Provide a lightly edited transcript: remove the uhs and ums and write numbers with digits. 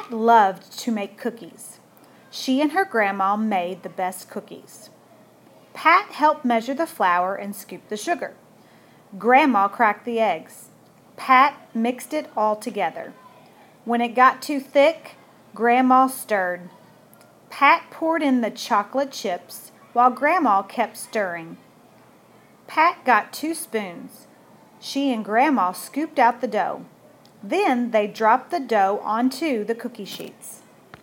Pat loved to make cookies. She and her grandma made the best cookies. Pat helped measure the flour and scoop the sugar. Grandma cracked the eggs. Pat mixed it all together. When it got too thick, Grandma stirred. Pat poured in the chocolate chips while Grandma kept stirring. Pat got 2 spoons. She and Grandma scooped out the dough. Then they dropped the dough onto the cookie sheets.